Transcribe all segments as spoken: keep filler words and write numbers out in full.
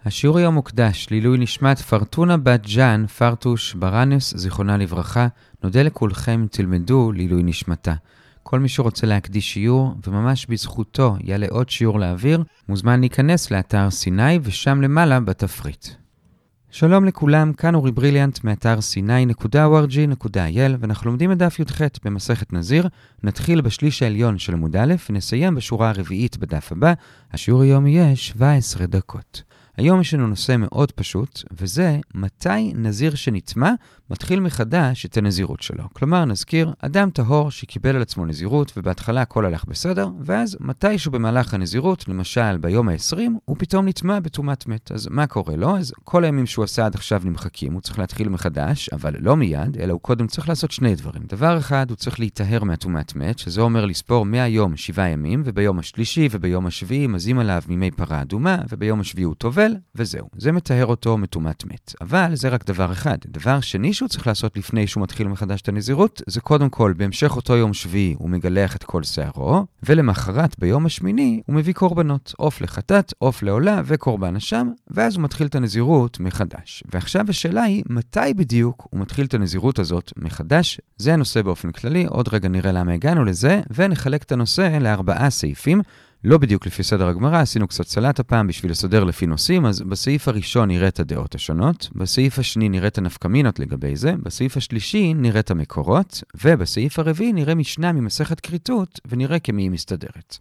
השיעור היום מוקדש לעילוי נשמת פרטונה בת ג'אן פרטוש ברנס, זיכרונה לברכה. נודה לכולכם תלמדו לעילוי נשמתה. כל מי שרוצה להקדיש שיעור, וממש בזכותו יעלה עוד שיעור לאוויר, מוזמן להיכנס לאתר סיני ושם למעלה בתפריט. שלום לכולם, כאן אורי בריליאנט מאתר סיני נקודה או אר ג'י נקודה איי אל, ואנחנו לומדים את דף י"ח במסכת נזיר. נתחיל בשליש העליון של עמוד א' ונסיים בשורה הרביעית בדף הבא. השיעור היום יהיה שבע עשרה דקות. היום יש לנו נושא מאוד פשוט, וזה מתי נזיר שנטמא מתחיל מחדש את הנזירות שלו. כלומר, נזכיר, אדם טהור שקיבל על עצמו נזירות, ובהתחלה הכל הלך בסדר, ואז מתישהו במהלך הנזירות, למשל ביום ה-עשרים, הוא פתאום נטמא בטומאת מת. אז מה קורה לו? אז כל הימים שהוא עשה עד עכשיו נמחקים, הוא צריך להתחיל מחדש, אבל לא מיד, אלא הוא קודם צריך לעשות שני דברים. דבר אחד, הוא צריך להיטהר מהטומאת מת, שזה אומר לספור מהיום שבעה ימים, וביום השלישי וביום השביעי מזים עליו מימי פרה אדומה, וביום השביעי הוא טובל, וזהו. זה מטהר אותו מטומאת מת. אבל זה רק דבר אחד. דבר שני שהוא צריך לעשות לפני שהוא מתחיל מחדש את הנזירות, זה קודם כל, בהמשך אותו יום שביעי הוא מגלח את כל שערו, ולמחרת ביום השמיני הוא מביא קורבנות, עוף לחטאת, עוף לעולה וקורבן אשם, ואז הוא מתחיל את הנזירות מחדש. ועכשיו השאלה היא, מתי בדיוק הוא מתחיל את הנזירות הזאת מחדש? זה הנושא באופן כללי, עוד רגע נראה למה הגענו לזה, ונחלק את הנושא לארבעה סעיפים. לא בדיוק לפי סדר הגמרא, עשינו קצת סלט הפעם בשביל לסדר לפי נושאים, אז בסעיף הראשון נראה את הדעות השונות, בסעיף השני נראה את הנפקמינות לגבי זה, בסעיף השלישי נראה את המקורות, ובסעיף הרביעי נראה משנה ממסכת כריתות, ונראה כמי היא מסתדרת.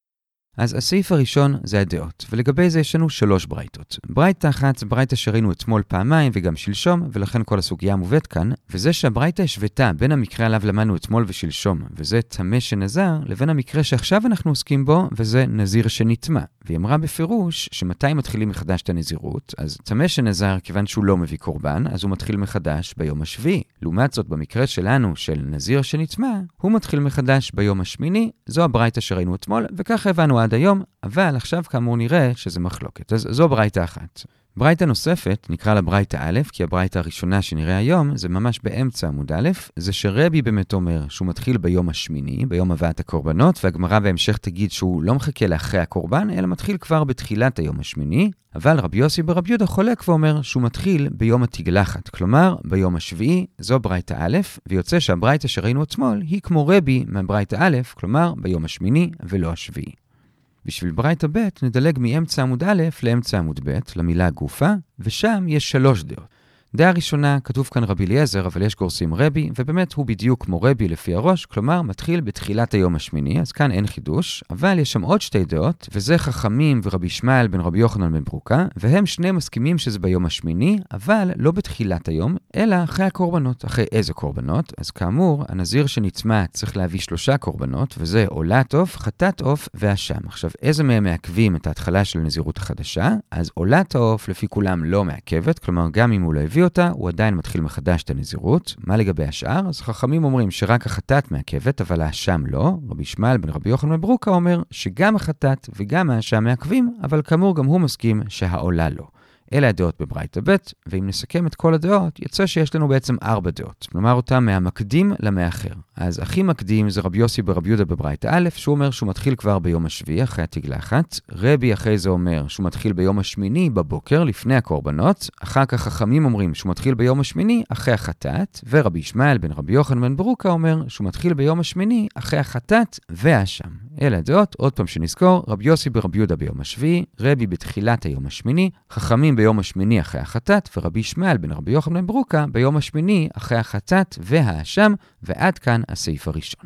אז הסעיף הראשון זה הדעות, ולגבי זה יש לנו שלוש ברייתות. ברייתה אחת, ברייתה שראינו אתמול פעמיים וגם שלשום, ולכן כל הסוגיה מובאת כאן, וזה שהברייתה השוותה בין המקרה עליו למדנו אתמול ושלשום, וזה טמא שנזר, לבין המקרה שעכשיו אנחנו עוסקים בו, וזה נזיר שנטמא. והיא אמרה בפירוש שמתי מתחילים מחדש את הנזירות, אז טמא שנזר, כיוון שהוא לא מביא קורבן, אז הוא מתחיל מחדש ביום השביעי. לעומת זאת, במקרה שלנו של נזיר שנטמא, הוא מתחיל מחדש ביום השמיני. זו הברייתה שראינו אתמול, וככה הבנו עד היום, אבל עכשיו כאמור נראה שזה מחלוקת. אז זו ברייתה אחת. ברייתה נוספת, נקרא לה ברייתה א', כי הברייתה הראשונה שנראה היום, זה ממש באמצע עמוד א', זה שרבי באמת אומר שהוא מתחיל ביום השמיני, ביום הבאת הקורבנות, והגמרא בהמשך תגיד שהוא לא מחכה לאחרי הקורבן, אלא מתחיל כבר בתחילת היום השמיני, אבל רבי יוסי ברבי יהודה חולק ואומר שהוא מתחיל ביום התגלחת, כלומר ביום השביעי. זו ברייתה א', ויוצא שהברייתה שראינו אתמול היא כמו רבי מהברייתה א', כלומר ביום השמיני ולא השביעי. בשביל ברייתה ב' נדלג מאמצע עמוד א' לאמצע עמוד ב', למילה גופה, ושם יש שלוש דעות. דעה ראשונה, כתוב כאן רבי אליעזר, אבל יש גורסים רבי, ובאמת הוא בדיוק כמו רבי לפי הראש, כלומר מתחיל בתחילת היום השמיני, אז כאן אין חידוש, אבל יש שם עוד שתי דעות, וזה חכמים ורבי ישמעאל בן רבי יוחנן בן ברוקה, והם שני מסכימים שזה ביום השמיני, אבל לא בתחילת היום, אלא אחרי הקורבנות. אחרי איזה קורבנות? אז כאמור, הנזיר שנטמא צריך להביא שלושה קורבנות, וזה עולת עוף, חטאת עוף ואשם. עכשיו, איזה מהם מעכבים את ההתחלה של הנזירות החדשה? אז עולת העוף לפי כולם לא מעכבת, כלומר גם אם הוא לא הביא אותה, הוא עדיין מתחיל מחדש את הנזירות. מה לגבי השאר? אז חכמים אומרים שרק החטאת מעכבת, אבל האשם לא. רבי ישמעאל בן רבי יוחנן בן ברוקה אומר שגם החטאת וגם האשם מעכבים, אבל כאמור גם הוא מסכים שהעולה לא. אלה הדעות בברייתה ב', ואם נסכם את כל הדעות, יצא שיש לנו בעצם ארבע דעות. נאמר אותם מהמקדים למאחר. אז הכי מקדים זה רבי יוסי ברבי יהודה בברייתה א', שהוא אומר שהוא מתחיל כבר ביום השביעי אחרי התגלחת. רבי אחרי זה אומר שהוא מתחיל ביום השמיני בבוקר לפני הקורבנות. אחר כך חכמים אומרים שהוא מתחיל ביום השמיני אחרי החטאת, ורבי ישמעאל בן רבי יוחנן בן ברוקה אומר שהוא מתחיל ביום השמיני אחרי החטאת והאשם. אלה הדעות, עוד פעם שנזכור, רבי יוסי ברבי יהודה ביום השביעי, רבי בתחילת היום השמיני, חכמים ביום השמיני אחרי החטאת, ורבי ישמעאל בן רבי יוחנן בן ברוקה ביום השמיני אחרי החטאת והאשם, ועד כאן הסעיף הראשון.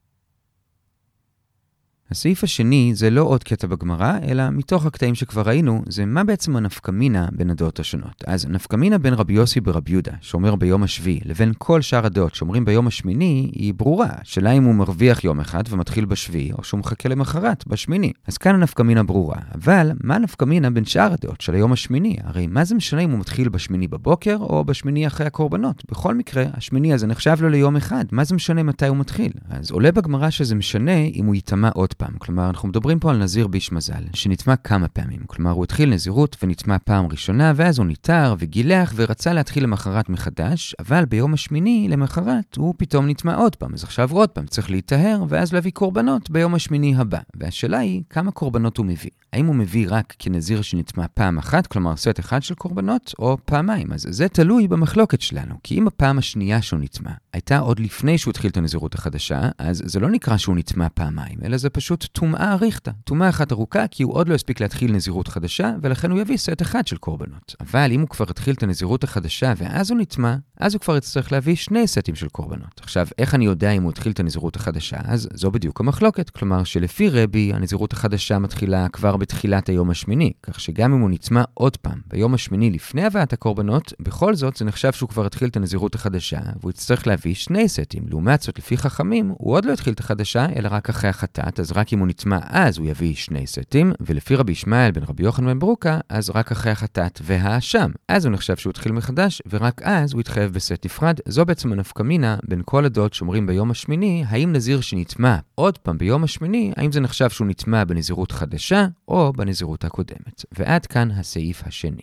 הסעיף השני זה לא עוד קטע בגמרא, אלא מתוך הקטעים שכבר ראינו, זה מה בעצם הנפקמינה בין הדעות השונות. אז נפקמינה בין רבי יוסי ברבי יהודה, שאומר ביום השביעי, לבין כל שאר הדעות שאומרים ביום השמיני, היא ברורה. שאלה אם הוא מרוויח יום אחד ומתחיל בשביעי, או שהוא מחכה למחרת, בשמיני. אז כאן הנפקמינה ברורה. אבל מה הנפקמינה בין שאר הדעות של היום השמיני? הרי מה זה משנה אם הוא מתחיל בשמיני בבוקר, או בשמיני אחרי הקורבנות? בכל מקרה, השמיני הזה נחשב לו ליום אחד. מה זה משנה מתי הוא מתחיל? אז עולה בגמרא שזה משנה אם הוא יטמא עוד פעם. כלומר, אנחנו מדברים פה על נזיר ביש מזל, שנטמא כמה פעמים. כלומר, הוא התחיל נזירות ונטמא פעם ראשונה, ואז הוא ניטר וגילח ורצה להתחיל למחרת מחדש, אבל ביום השמיני למחרת הוא פתאום נטמא עוד פעם. אז עכשיו עוד פעם צריך להיטהר, ואז להביא קורבנות ביום השמיני הבא. והשאלה היא, כמה קורבנות הוא מביא? האם הוא מביא רק כנזיר שנטמא פעם אחת, כלומר סט אחד של קורבנות, או פעמיים. אז זה תלוי במחלוקת שלנו, כי אם הפעם השנייה שהוא נטמא הייתה עוד לפני שהוא התחיל את הנזירות החדשה, אז זה לא נקרא שהוא נטמא פעמיים, אלא זה פשוט טומאה אריכתא. טומאה אחת ארוכה, כי הוא עוד לא הספיק להתחיל נזירות חדשה, ולכן הוא יביא סט אחד של קורבנות. אבל אם הוא כבר התחיל את הנזירות החדשה ואז הוא נטמא, אז הוא כבר יצטרך להביא שני סטים של קורבנות. עכשיו, איך אני יודע אם הוא התחיל את הנזירות החדשה? אז זו בדיוק המחלוקת. כלומר, שלפי רבי, הנזירות החדשה מתחילה כבר בתחילת היום השמיני, כך שגם אם הוא נטמא עוד פעם ביום השמיני לפני הבאת הקורבנות, בכל זאת זה נחשב שהוא כבר התחיל את הנזירות החדשה, והוא יצטרך להביא שני סטים. לעומת זאת, לפי חכמים, הוא עוד לא התחיל את החדשה, אלא רק אחרי החטאת, אז רק אם הוא נטמא אז הוא יביא שני סטים, ולפי רבי ישמעאל בן רבי יוחנן בן ברוקה, אז רק אחרי החטאת והאשם. אז הוא נחשב שהוא התחיל מחדש, ורק אז הוא התחייב בסט נפרד. זו בעצם הנפקמינה בין כל הדעות שאומרים ביום השמיני, האם נזיר שנטמא עוד פעם ביום השמיני, האם זה נחשב שהוא נטמא בנזירות חדשה או בנזירות הקודמת. ועד כאן הסעיף השני.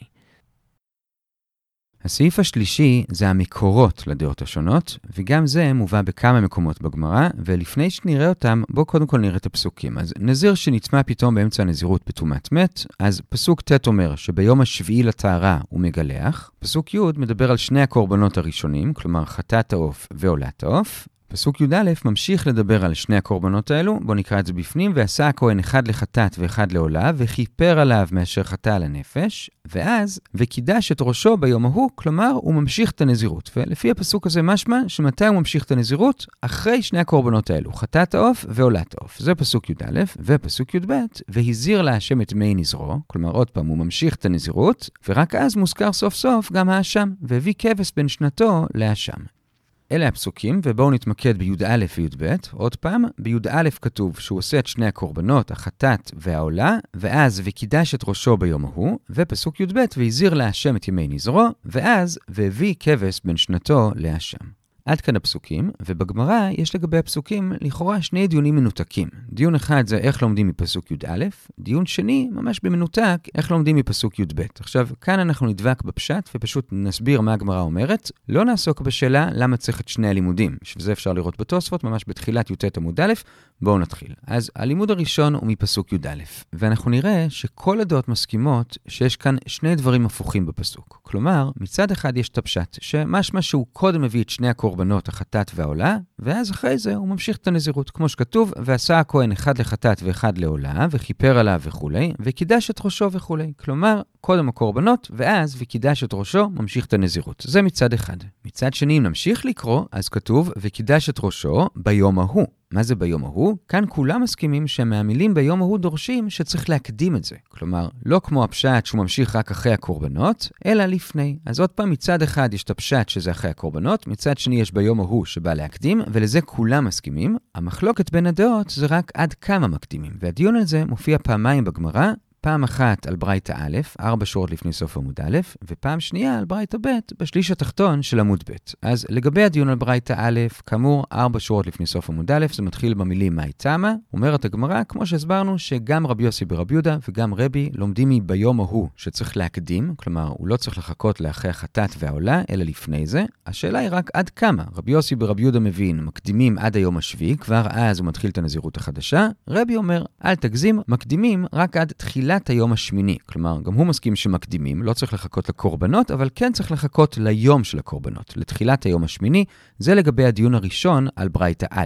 הסעיף השלישי זה המקורות לדעות השונות, וגם זה מובא בכמה מקומות בגמרא, ולפני שנראה אותם, בואו קודם כל נראה את הפסוקים. אז נזיר שנטמא פתאום באמצע הנזירות בטומאת מת, אז פסוק ט' אומר שביום השביעי לטהרה הוא מגלח. פסוק י' מדבר על שני הקורבנות הראשונים, כלומר חטאת העוף ועולת העוף. פסוק י"א ממשיך לדבר על שני הקורבנות האלו, בוא נקרא את זה בפנים, ועשה הכהן אחד לחטאת ואחד לעולה, וכיפר עליו מאשר חטא על הנפש, ואז, וקידש את ראשו ביום ההוא, כלומר, הוא ממשיך את הנזירות. ולפי הפסוק הזה משמע, שמתי הוא ממשיך את הנזירות? אחרי שני הקורבנות האלו, חטאת העוף ועולת העוף. זה פסוק י"א, ופסוק י"ב, והזיר להשם את מי נזרו, כלומר, עוד פעם, הוא ממשיך את הנזירות, ורק אז מוזכר סוף סוף גם האשם, והביא כבש בן שנתו לאשם. אלה הפסוקים, ובואו נתמקד בי"א וי"ב. עוד פעם, בי"א כתוב שהוא עושה את שני הקורבנות, החטאת והעולה, ואז וקידש את ראשו ביום ההוא, ופסוק י"ב, והזיר להשם את ימי נזרו, ואז והביא כבש בן שנתו לאשם. עד כאן הפסוקים, ובגמרא יש לגבי הפסוקים לכאורה שני דיונים מנותקים. דיון אחד זה איך לומדים מפסוק י"א, דיון שני, ממש במנותק, איך לומדים מפסוק י"ב. עכשיו, כאן אנחנו נדבק בפשט ופשוט נסביר מה הגמרא אומרת. לא נעסוק בשאלה למה צריך את שני הלימודים, שזה אפשר לראות בתוספות, ממש בתחילת י"ט עמוד א'. בואו נתחיל. אז הלימוד הראשון הוא מפסוק י"א, ואנחנו נראה שכל הדעות מסכימות שיש כאן שני דברים הפוכים בפסוק. כלומר, מצד אחד יש את הפשט, שמשמע שהוא קודם מביא את שני הקורבנות, החטאת והעולה, ואז אחרי זה הוא ממשיך את הנזירות, כמו שכתוב, ועשה הכהן אחד לחטאת ואחד לעולה, וכיפר עליו וכולי, וקידש את ראשו וכולי. כלומר, קודם הקורבנות, ואז וקידש את ראשו, ממשיך את הנזירות. זה מצד אחד. מצד שני, אם נמשיך לקרוא, אז כתוב, וקידש את ראשו ביום ההוא. מה זה ביום ההוא? כאן כולם מסכימים שהמאמילים ביום ההוא דורשים שצריך להקדים את זה. כלומר, לא כמו הפשט שהוא ממשיך רק אחרי הקורבנות, אלא לפני. אז עוד פעם, מצד אחד יש את הפשט שזה אחרי הקורבנות, מצד שני יש ביום ההוא שבא להקדים, ולזה כולם מסכימים. המחלוקת בין הדעות זה רק עד כמה מקדימים. והדיון על זה מופיע פעמיים בגמרא, פעם אחת על ברייתא א', ארבע שורות לפני סוף עמוד א', ופעם שנייה על ברייתא ב', בשליש התחתון של עמוד ב'. אז לגבי הדיון על ברייתא א', כאמור, ארבע שורות לפני סוף עמוד א', זה מתחיל במילים מאי תמה. אומרת הגמרא, כמו שהסברנו, שגם רבי יוסי ברבי יהודה וגם רבי לומדים מביום ההוא שצריך להקדים, כלומר, הוא לא צריך לחכות לאחרי החטאת והעולה, אלא לפני זה. השאלה היא רק עד כמה. רבי יוסי ברבי יהודה מבין, מקדימים עד היום השביעי, כבר אז הוא מתחיל את הנזירות החדשה. רבי אומר, אל תגזים, מקדימים רק עד תחילה היום השמיני. כלומר, גם הוא מסכים שמקדימים, לא צריך לחכות לקורבנות, אבל כן צריך לחכות ליום של הקורבנות, לתחילת היום השמיני. זה לגבי הדיון הראשון על ברייתא א'.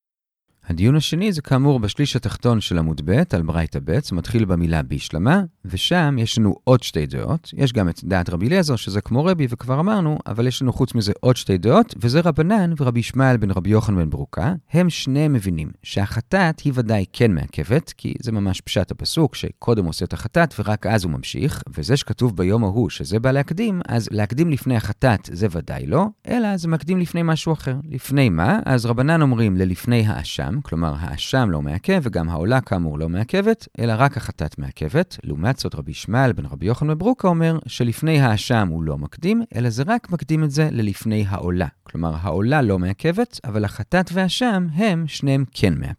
הדיון השני זה כאמור בשליש התחתון של עמוד ב' על ברייתא ב', זה מתחיל במילה בישלמה, ושם יש לנו עוד שתי דעות. יש גם את דעת רבי אליעזר, שזה כמו רבי, וכבר אמרנו, אבל יש לנו חוץ מזה עוד שתי דעות, וזה רבנן ורבי ישמעאל בן רבי יוחנן בן ברוקה. הם שניהם מבינים שהחטאת היא ודאי כן מעכבת, כי זה ממש פשט הפסוק, שקודם עושה את החטאת ורק אז הוא ממשיך, וזה שכתוב ביום ההוא שזה בא להקדים, אז להקדים לפני החטאת זה ודאי לא, אלא זה מקדים לפני משהו אחר. לפני מה? אז רבנן אומרים ללפני האשם, כלומר האשם לא מעכב וגם העולה כאמור לא מעכבת, אלא רק החטאת מעכבת. לעומת זאת רבי ישמעאל בן רבי יוחנן בן ברוקה אומר שלפני האשם הוא לא מקדים, אלא זה רק מקדים את זה ללפני העולה. כלומר העולה לא מעכבת, אבל החטאת והאשם הם שניהם כן מעכבים.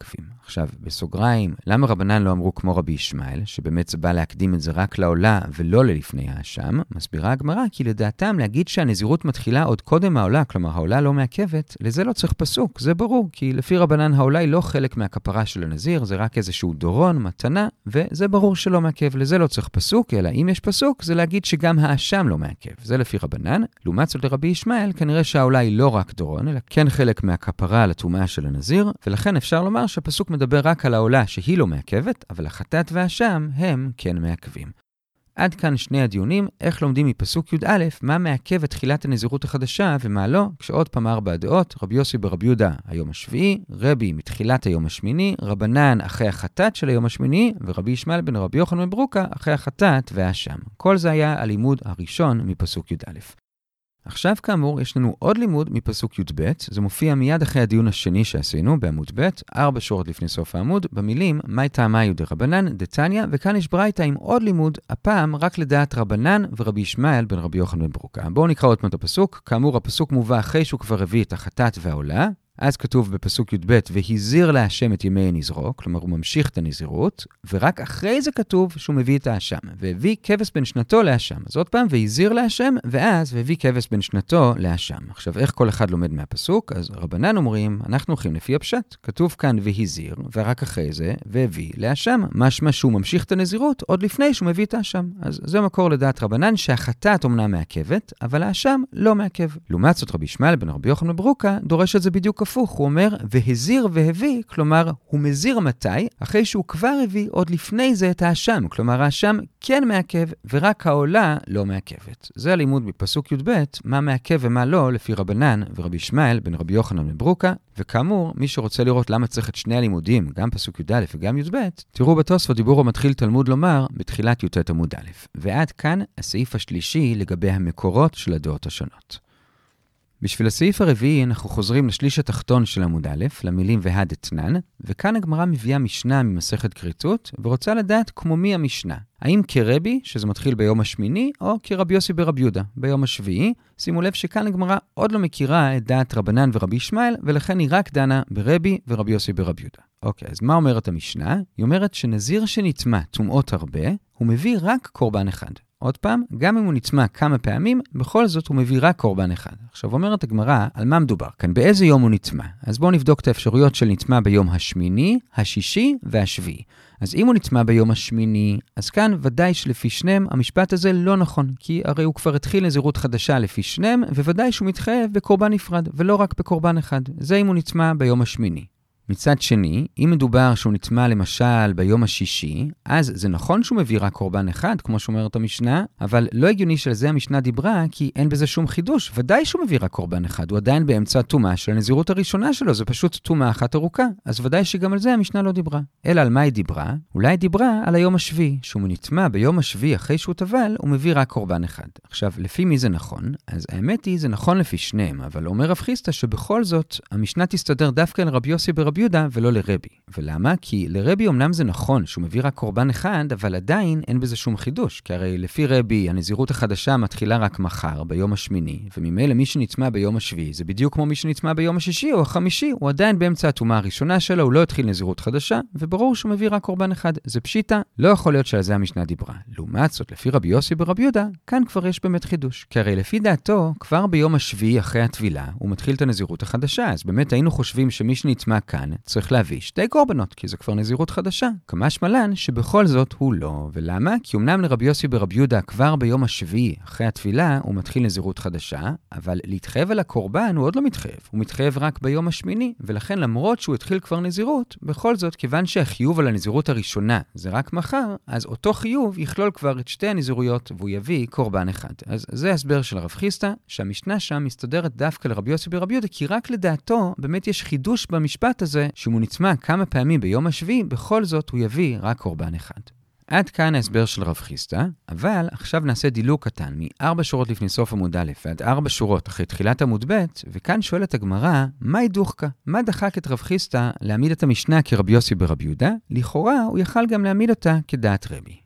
עכשיו, בסוגריים, למה רבנן לא אמרו כמו רבי ישמעאל, שבאמת זה בא להקדים את זה רק לעולה ולא ללפני האשם? מסבירה הגמרא, כי לדעתם להגיד שהנזירות מתחילה עוד קודם העולה, כלומר העולה לא מעכבת, לזה לא צריך פסוק, זה ברור, כי לפי רבנן העולה היא לא חלק מהכפרה של הנזיר, זה רק איזשהו דורון, מתנה, וזה ברור שלא מעכב, לזה לא צריך פסוק, אלא אם יש פסוק, זה להגיד שגם האשם לא מעכב. זה לפי רבנן. לעומת זאת לרבי ישמעאל, כנראה שהעולה היא לא רק דורון, אלא כן חלק מהכפרה על הטומאה של הנזיר, ולכן אפשר לומר שהפסוק מדבר רק על העולה שהיא לא מעכבת, אבל החטאת והאשם הם כן מעכבים. עד כאן שני הדיונים, איך לומדים מפסוק י"א, מה מעכב את תחילת הנזירות החדשה ומה לא, כשעוד פעם ארבע דעות, רבי יוסי ברבי יהודה היום השביעי, רבי מתחילת היום השמיני, רבנן אחרי החטאת של היום השמיני, ורבי ישמעאל בן רבי יוחנן בן ברוקה אחרי החטאת והאשם. כל זה היה הלימוד הראשון מפסוק י"א. עכשיו כאמור יש לנו עוד לימוד מפסוק י"ב, זה מופיע מיד אחרי הדיון השני שעשינו בעמוד ב', ארבע שורות לפני סוף העמוד, במילים מאי טעמאי דרבנן דתניא, וכאן יש ברייתא עם עוד לימוד, הפעם רק לדעת רבנן ורבי ישמעאל בן רבי יוחנן בן ברוקה. בואו נקרא עוד פעם את הפסוק, כאמור הפסוק מובא אחרי שהוא כבר הביא את החטאת והעולה, אז כתוב בפסוק י"ב, והזיר להשם את ימי נזרו, כלומר הוא ממשיך את הנזירות, ורק אחרי זה כתוב שהוא מביא את האשם, והביא כבש בן שנתו להשם. אז עוד פעם, והזיר להשם, ואז והביא כבש בן שנתו להשם. עכשיו, איך כל אחד לומד מהפסוק? אז רבנן אומרים, אנחנו הולכים לפי הפשט. כתוב כאן והזיר, ורק אחרי זה, והביא להשם. משמע שהוא ממשיך את הנזירות, עוד לפני שהוא מביא את האשם. אז זה מקור לדעת רבנן שהחטאת אומנם מעכבת, אבל האשם לא מעכב. לעומת זאת רבי ישמעאל בן רבי יוחנן בן ברוקה דורש את זה בדיוק הפוך, הוא אומר, והזיר והביא, כלומר, הוא מזיר מתי? אחרי שהוא כבר הביא עוד לפני זה את האשם, כלומר, האשם כן מעכב, ורק העולה לא מעכבת. זה הלימוד בפסוק י"ב, מה מעכב ומה לא, לפי רבנן ורבי ישמעאל בן רבי יוחנן בן ברוקה, וכאמור, מי שרוצה לראות למה צריך את שני הלימודים, גם פסוק י"א וגם י"ב, תראו בתוספות דיבור המתחיל תלמוד לומר, בתחילת י"ט עמוד א'. ועד כאן הסעיף השלישי לגבי המקורות של הדעות השונות. בשביל הסעיף הרביעי אנחנו חוזרים לשליש התחתון של עמוד א', למילים והדתנן, וכאן הגמרא מביאה משנה ממסכת כריתות, ורוצה לדעת כמו מי המשנה. האם כרבי, שזה מתחיל ביום השמיני, או כרבי יוסי ברבי יהודה, ביום השביעי. שימו לב שכאן הגמרא עוד לא מכירה את דעת רבנן ורבי ישמעאל, ולכן היא רק דנה ברבי ורבי יוסי ברבי יהודה. אוקיי, אז מה אומרת המשנה? היא אומרת שנזיר שנטמא טומאות הרבה, הוא מביא רק קורבן אחד. עוד פעם, גם אם הוא נטמא כמה פעמים, בכל זאת הוא מביא רק קורבן אחד. עכשיו אומרת הגמרא, על מה מדובר? כאן באיזה יום הוא נטמא? אז בואו נבדוק את האפשרויות של נטמא ביום השמיני, השישי והשביעי. אז אם הוא נטמא ביום השמיני, אז כאן ודאי שלפי שניהם המשפט הזה לא נכון, כי הרי הוא כבר התחיל נזירות חדשה לפי שניהם, וודאי שהוא מתחייב בקורבן נפרד, ולא רק בקורבן אחד. זה אם הוא נטמא ביום השמיני. מצד שני, אם מדובר שהוא נטמא למשל ביום השישי, אז זה נכון שהוא מביא רק קורבן אחד, כמו שאומרת המשנה, אבל לא הגיוני שעל זה המשנה דיברה, כי אין בזה שום חידוש. ודאי שהוא מביא רק קורבן אחד, הוא עדיין באמצע טומאה של הנזירות הראשונה שלו, זה פשוט טומאה אחת ארוכה, אז ודאי שגם על זה המשנה לא דיברה. אלא על מה היא דיברה? אולי דיברה על היום השביעי, שהוא נטמא ביום השביעי אחרי שהוא טבל, הוא מביא רק קורבן אחד. עכשיו, לפי מי זה נכון? אז האמת היא, זה נכון לפי שניהם, אבל אומר רב חיסטה שבכל זאת, המשנה תסתדר דווקא לרבי יוסי ברבי יהודה ולא לרבי. ולמה? כי לרבי אומנם זה נכון שהוא מביא רק קורבן אחד, אבל עדיין אין בזה שום חידוש, כי הרי לפי רבי הנזירות החדשה מתחילה רק מחר, ביום השמיני, וממילא מי שנטמא ביום השביעי, זה בדיוק כמו מי שנטמא ביום השישי או החמישי, הוא עדיין באמצע הטומאה הראשונה שלו, הוא לא התחיל נזירות חדשה, וברור שהוא מביא רק קורבן אחד. זה פשיטה, לא יכול להיות שעל זה המשנה דיברה. לעומת זאת, לפי רבי יוסי ברבי יהודה, כאן כבר יש באמת חידוש. כי הרי לפי דעתו, כבר ביום השביעי אחרי הטבילה, הוא מתחיל את הנזירות החדשה. אז באמת היינו חושבים שמי שנטמא כאן צריך להביא שתי קורבנות, כי זה כבר נזירות חדשה. כמה שמלן שבכל זאת הוא לא. ולמה? כי אמנם לרבי יוסי ברבי יהודה כבר ביום השביעי אחרי הטבילה הוא מתחיל נזירות חדשה, אבל להתחייב על הקורבן הוא עוד לא מתחייב. הוא מתחייב רק ביום השמיני, ולכן למרות שהוא התחיל כבר נזירות, בכל זאת כיוון שהחיוב על הנזירות הראשונה זה רק מחר, אז אותו חיוב יכלול כבר את שתי הנזירויות והוא יביא קורבן אחד. אז זה הסבר של הרב חיסטה, שהמשנה שם מסתדרת דווקא לרבי יוסי ברבי יהודה, כי רק לדעתו באמת יש חידוש במשפט הזה, שאם הוא נטמא כמה פעמים ביום השביעי, בכל זאת הוא יביא רק קורבן אחד. עד כאן ההסבר של רב חיסטה, אבל עכשיו נעשה דילוג קטן מארבע שורות לפני סוף עמוד א' ועד ארבע שורות אחרי תחילת עמוד ב', וכאן שואלת הגמרא, מהי דוחקה? מה דחק את רב חיסטה להעמיד את המשנה כרבי יוסי ברבי יהודה? לכאורה הוא יכל גם להעמיד אותה כדעת רבי.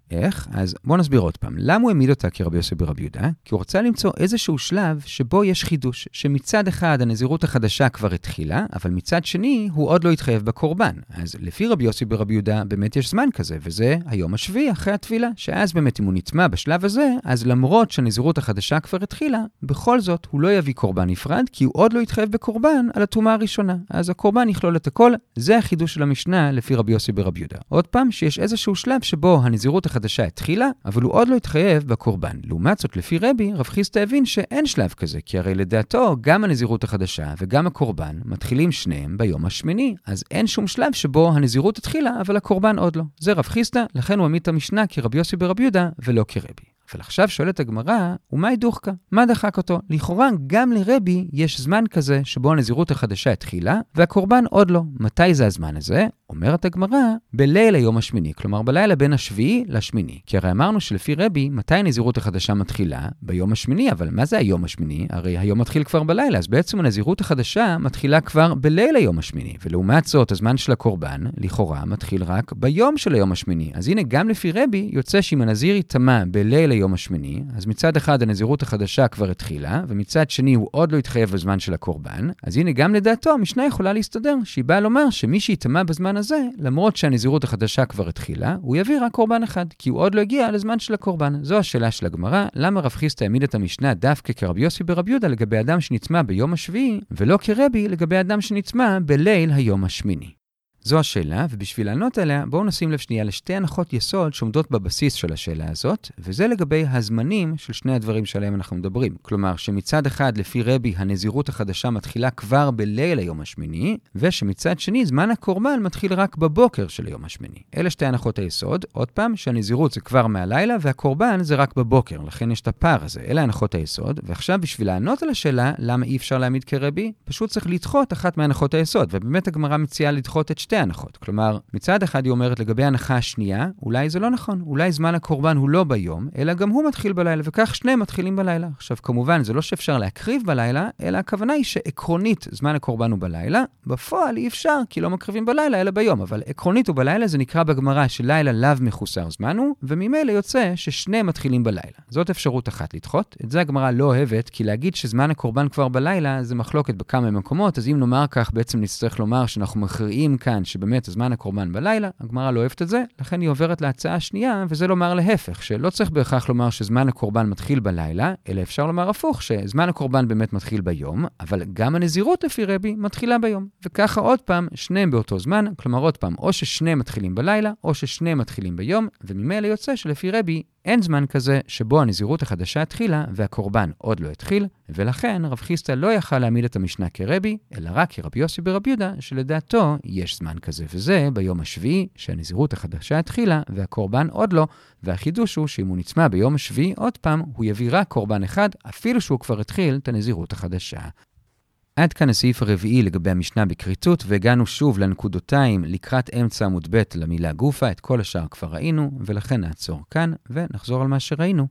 איך? אז בואו נסביר עוד פעם. למה הוא העמיד אותה כרבי יוסי ברבי יהודה? כי הוא רוצה למצוא איזשהו שלב שבו יש חידוש, שמצד אחד הנזירות החדשה כבר התחילה, אבל מצד שני הוא עוד לא התחייב בקורבן. אז לפי רבי יוסי ברבי יהודה באמת יש זמן כזה, וזה היום השביעי אחרי התפילה, שאז באמת אם הוא נטמע בשלב הזה, אז למרות שהנזירות החדשה כבר התחילה, בכל זאת הוא לא יביא קורבן נפרד, כי הוא עוד לא התחייב בקורבן על התרומה הראשונה. אז הקורבן יכלול את הכל, זה החידוש של המשנה לפי רבי יוסי ברבי יהודה. עוד פעם שיש איזשהו שלב שבו הנזירות החדשה התחילה, אבל הוא עוד לא התחייב בקורבן. לעומת זאת, לפי רבי, רב חיסדא הבין שאין שלב כזה, כי הרי לדעתו גם הנזירות החדשה וגם הקורבן מתחילים שניהם ביום השמיני, אז אין שום שלב שבו הנזירות התחילה, אבל הקורבן עוד לא. זה רב חיסדא, לכן הוא עמיד את המשנה כרבי יוסי ברבי יהודה ולא כרבי. אבל עכשיו שואלת הגמרא, ומהי דוחקה? מה דחק אותו? לכאורה גם לרבי יש זמן כזה שבו הנזירות החדשה התחילה, והקורבן עוד לא. מתי זה הזמן הזה? אומרת הגמרא, בליל היום השמיני, כלומר בלילה בין השביעי לשמיני. כי הרי אמרנו שלפי רבי, מתי הנזירות החדשה מתחילה? ביום השמיני, אבל מה זה היום השמיני? הרי היום מתחיל כבר בלילה, אז בעצם הנזירות החדשה מתחילה כבר בליל היום השמיני, ולעומת זאת הזמן של הקורבן, לכאורה, מתחיל רק ביום של היום השמיני. אז הנה גם לפי רבי, יוצא שאם הנזיר יטמא בליל היום השמיני, אז מצד אחד הנזירות החדשה כבר התחילה, ומצד שני הוא עוד לא התחייב בזמן של הקורבן, אז הנה גם לדעתו המשנה יכולה להסתדר, שהיא באה לומר שמי שיטמא בזמן הזה, למרות שהנזירות החדשה כבר התחילה, הוא יביא רק קורבן אחד, כי הוא עוד לא הגיע לזמן של הקורבן. זו השאלה של הגמרא, למה רב חיסדא העמיד את המשנה דווקא כרבי יוסי ברבי יהודה לגבי אדם שנטמא ביום השביעי, ולא כרבי לגבי אדם שנטמא בליל היום השמיני. זו השאלה, ובשביל לענות עליה, בואו נשים לב שנייה לשתי הנחות יסוד שעומדות בבסיס של השאלה הזאת, וזה לגבי הזמנים של שני הדברים שעליהם אנחנו מדברים. כלומר, שמצד אחד לפי רבי הנזירות החדשה מתחילה כבר בליל היום השמיני, ושמצד שני זמן הקורבן מתחיל רק בבוקר של היום השמיני. אלה שתי הנחות היסוד, עוד פעם, שהנזירות זה כבר מהלילה, והקורבן זה רק בבוקר, לכן יש את הפער הזה. אלה הנחות היסוד, ועכשיו בשביל לענות על השאלה, למה אי אפשר להעמיד כרבי, פשוט צריך לדחות אחת מהנחות היסוד, ובאמת הגמרא מציעה לדחות את שתי הנחות. כלומר, מצד אחד היא אומרת לגבי ההנחה השנייה, אולי זה לא נכון, אולי זמן הקורבן הוא לא ביום, אלא גם הוא מתחיל בלילה, וכך שניהם מתחילים בלילה. עכשיו, כמובן, זה לא שאפשר להקריב בלילה, אלא הכוונה היא שעקרונית זמן הקורבן הוא בלילה, בפועל אי אפשר, כי לא מקריבים בלילה, אלא ביום, אבל עקרונית הוא בלילה, זה נקרא בגמרא שלילה לאו מחוסר זמן הוא, וממילא יוצא ששניהם מתחילים בלילה. זאת אפשרות אחת לדחות. את זה הגמרא לא אוהבת, כי להגיד שזמן הקורבן כבר בלילה, זה מחלוקת בכמה מקומות, אז אם נאמר כך, בעצם נצטרך לומר שאנחנו מכריעים כאן שבאמת הזמן הקורבן בלילה, הגמרא לא אוהבת את זה, לכן היא עוברת להצעה השנייה, וזה לומר להפך, שלא צריך בהכרח לומר שזמן הקורבן מתחיל בלילה, אלא אפשר לומר הפוך, שזמן הקורבן באמת מתחיל ביום, אבל גם הנזירות לפי רבי מתחילה ביום. וככה עוד פעם, שניהם באותו זמן, כלומר עוד פעם, או ששניהם מתחילים בלילה, או ששניהם מתחילים ביום, וממילא יוצא שלפי רבי אין זמן כזה שבו הנזירות החדשה התחילה והקורבן עוד לא התחיל, ולכן רב חיסדא לא יכל להעמיד את המשנה כרבי, אלא רק כרבי יוסי ברבי יהודה, שלדעתו יש זמן כזה, וזה ביום השביעי שהנזירות החדשה התחילה והקורבן עוד לא, והחידוש הוא שאם הוא נצמא ביום השביעי עוד פעם, הוא יביא רק קורבן אחד, אפילו שהוא כבר התחיל את הנזירות החדשה. עד כאן הסעיף הרביעי לגבי המשנה בקריטות, והגענו שוב לנקודותיים לקראת אמצע עמוד ב' למילה גופה, את כל השאר כבר ראינו, ולכן נעצור כאן ונחזור על מה שראינו.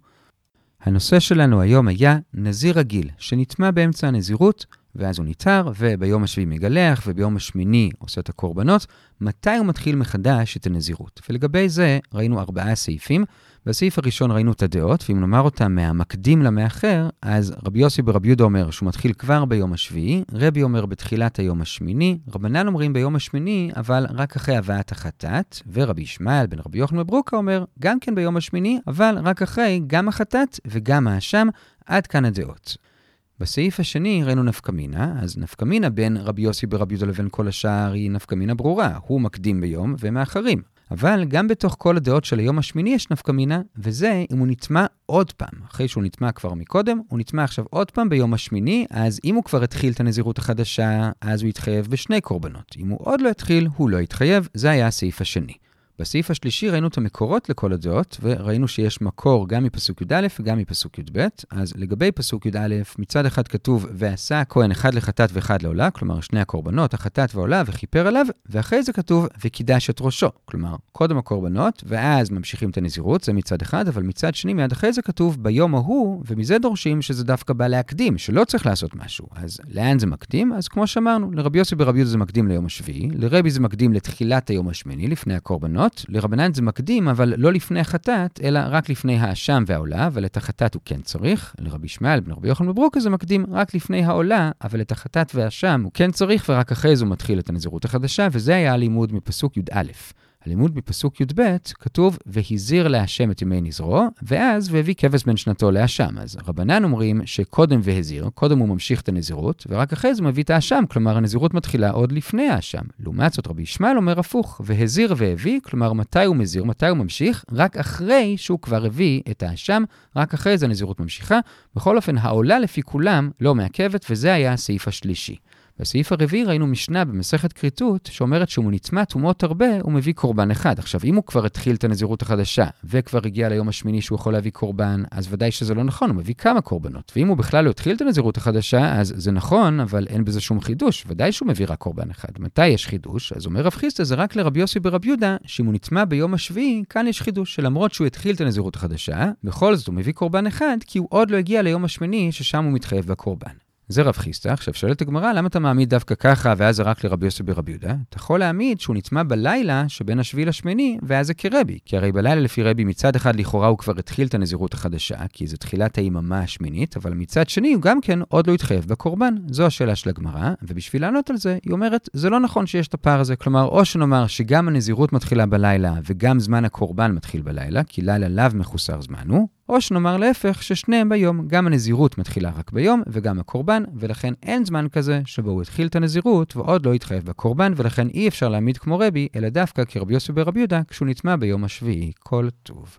הנושא שלנו היום היה נזיר רגיל, שנטמא באמצע הנזירות, ואז הוא ניתר, וביום השביעי מגלח, וביום השמיני עושה את הקורבנות, מתי הוא מתחיל מחדש את הנזירות. ולגבי זה ראינו ארבעה סעיפים, בסעיף הראשון ראינו את הדעות, ואם נאמר אותם מהמקדים למאחר, אז רבי יוסי ברבי יהודה אומר שהוא מתחיל כבר ביום השביעי, רבי אומר בתחילת היום השמיני, רבנן אומרים ביום השמיני, אבל רק אחרי הבאת החטאת, ורבי ישמעאל בן רבי יוחנן ברוקה אומר גם כן ביום השמיני, אבל רק אחרי גם החטאת וגם האשם, עד כאן הדעות. בסעיף השני ראינו נפקמינה, אז נפקמינה בין רבי יוסי ברבי יהודה לבין כל השאר היא נפקמינה ברורה, הוא מקדים ביום ומאחרים. אבל גם בתוך כל הדעות של היום השמיני יש נפקמינה, וזה אם הוא נטמא עוד פעם. אחרי שהוא נטמא כבר מקודם, הוא נטמא עכשיו עוד פעם ביום השמיני, אז אם הוא כבר התחיל את הנזירות החדשה, אז הוא יתחייב בשני קורבנות. אם הוא עוד לא התחיל, הוא לא יתחייב, זה היה הסעיף השני. בסעיף השלישי ראינו את המקורות לכל הדעות, וראינו שיש מקור גם מפסוק י"א וגם מפסוק י"ב. אז לגבי פסוק י"א, מצד אחד כתוב, ועשה הכהן אחד לחטאת ואחד לעולה, כלומר שני הקורבנות, החטאת והעולה, וכיפר עליו, ואחרי זה כתוב, וקידש את ראשו. כלומר, קודם הקורבנות, ואז ממשיכים את הנזירות, זה מצד אחד, אבל מצד שני, מיד אחרי זה כתוב, ביום ההוא, ומזה דורשים שזה דווקא בא להקדים, שלא צריך לעשות משהו. אז לאן זה מקדים? אז כמו שאמרנו, לרבי יוסי ברבי יהודה זה מקדים ליום השביעי, לרבי זה מקדים לתחילת היום השמיני, לפני הקורבנות, נזירות, לרבנן זה מקדים, אבל לא לפני החטאת, אלא רק לפני האשם והעולה, אבל את החטאת הוא כן צריך. לרבי ישמעאל בן רבי יוחנן בברוקה זה מקדים רק לפני העולה, אבל את החטאת והאשם הוא כן צריך, ורק אחרי זה הוא מתחיל את הנזירות החדשה, וזה היה הלימוד מפסוק י"א. הלימוד בפסוק י"ב כתוב, והזיר להשם את ימי נזרו, ואז והביא כבש בן שנתו להשם. אז רבנן אומרים שקודם והזיר, קודם הוא ממשיך את הנזירות, ורק אחרי זה הוא מביא את האשם, כלומר הנזירות מתחילה עוד לפני האשם. לעומת זאת רבי ישמעאל אומר הפוך, והזיר והביא, כלומר מתי הוא מזיר, מתי הוא ממשיך, רק אחרי שהוא כבר הביא את האשם, רק אחרי זה הנזירות ממשיכה. בכל אופן, העולה לפי כולם לא מעכבת, וזה היה הסעיף השלישי. בסעיף הרביעי ראינו משנה במסכת כריתות שאומרת שהוא נטמא טומאות הרבה, הוא מביא קורבן אחד. עכשיו, אם הוא כבר התחיל את הנזירות החדשה וכבר הגיע ליום השמיני שהוא יכול להביא קורבן, אז ודאי שזה לא נכון, הוא מביא כמה קורבנות. ואם הוא בכלל לא התחיל את הנזירות החדשה, אז זה נכון, אבל אין בזה שום חידוש. ודאי שהוא מביא רק קורבן אחד. מתי יש חידוש? אז אומר רב חיסדא, זה רק לרבי יוסי ברבי יהודה, שאם הוא נטמא ביום השביעי, כאן יש חידוש, שלמרות שהוא התחיל את הנזירות החדשה, בכל זאת הוא מביא קורבן אחד, כי הוא עוד לא הגיע ליום השמיני ששם הוא מתחייב בקורבן. זה רב חיסדא. עכשיו שואלת הגמרא, למה אתה מעמיד דווקא ככה ואז זה רק לרבי יוסי ברבי יהודה? אתה יכול להעמיד שהוא נטמא בלילה שבין השביעי לשמיני, ואז זה כרבי. כי הרי בלילה לפי רבי מצד אחד לכאורה הוא כבר התחיל את הנזירות החדשה, כי זה תחילת היממה השמינית, אבל מצד שני הוא גם כן עוד לא התחייב בקורבן. זו השאלה של הגמרא, ובשביל לענות על זה, היא אומרת, זה לא נכון שיש את הפער הזה. כלומר, או שנאמר שגם הנזירות מתחילה בלילה וגם זמן הקורבן מתחיל בלילה, כי לילה לאו מחוסר זמן הוא, או שנאמר להפך ששניהם ביום, גם הנזירות מתחילה רק ביום וגם הקורבן, ולכן אין זמן כזה שבו הוא התחיל את הנזירות ועוד לא התחייב בקורבן, ולכן אי אפשר להעמיד כמו רבי, אלא דווקא כרבי יוסי ברבי יהודה כשהוא נטמא ביום השביעי. כל טוב.